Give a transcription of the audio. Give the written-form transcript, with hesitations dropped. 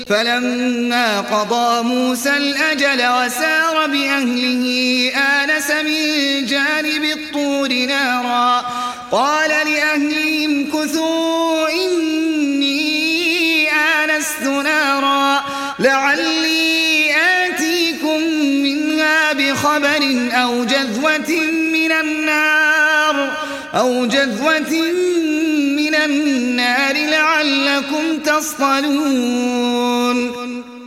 فلما قضى موسى الأجل وسار بأهله آنس من جانب الطور نارا قال لأهلهم كثوا إني آنست نارا لعلي آتيكم منها بخبر أو جذوة من النار لعلكم تصطلون